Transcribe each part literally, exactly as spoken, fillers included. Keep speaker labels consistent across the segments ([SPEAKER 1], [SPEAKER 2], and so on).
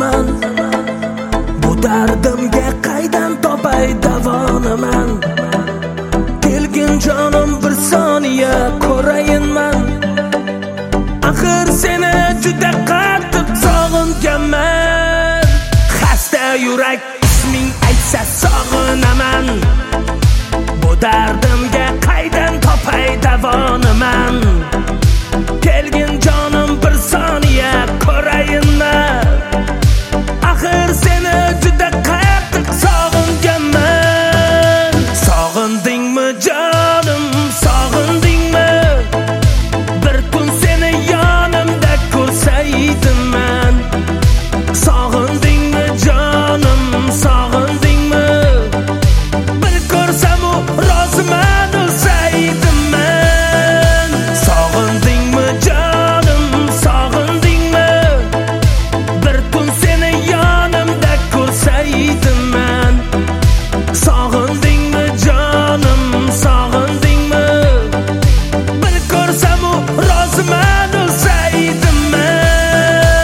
[SPEAKER 1] so'raman. Bu dardimga qaydan topay davoni man? Kelgin jonim bir soniya ko'rayinman. Axir seni juda qattiq sog'inganman. Xasta yurak isming aytsa sog'inaman. Bu dardimga qaydan topay davoni man? Kelgin jonim bir soniya ko'rayinman. Axir seni juda qattiq sog'inganman. Sog'indingmi jonim, sog'indingmi? Bir kun seni yonimda ko'rsaydim-man. Sog'indingmi jonim, sog'indingmi? Bir ko'rsam u roziman o'lsaydim-man. Sog'indingmi jonim, sog'indingmi? Bir kun seni yonimda ko'rsaydim-man. Sog'indingmi jonim, sog'indingmi? Bir ko'rsam u roziman o'lsaydim-man.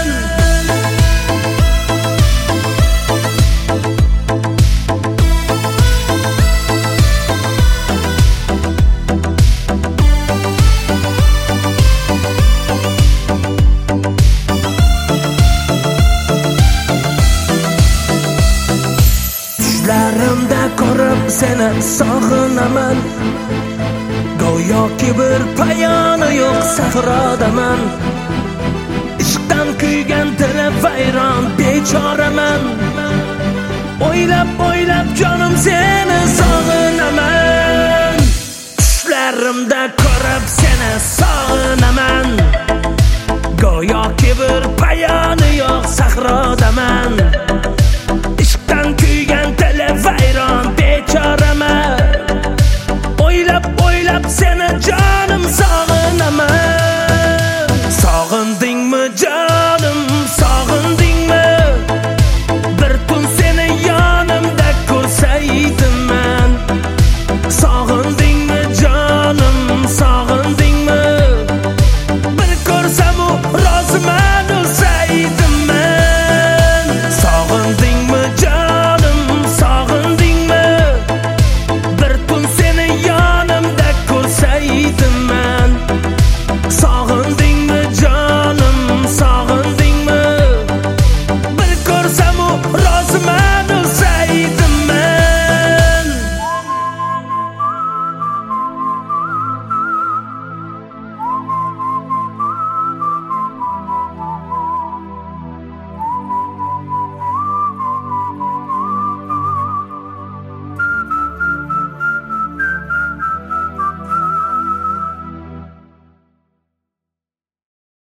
[SPEAKER 1] Tushlarimda ko'rib seni sog'inaman. Go'yoki bir payoni yo'q sahrodaman. Ishqdan kuygan dilim vayron bechoraman. O'ylab o'ylab jonim seni sog'inaman. Tushlarimda ko'rib seni sog'inaman. Go'yoki bir payoni yo'q sahrodaman. Ishqdan kuygan dilim vayron bechoraman. O'ylab o'ylab seni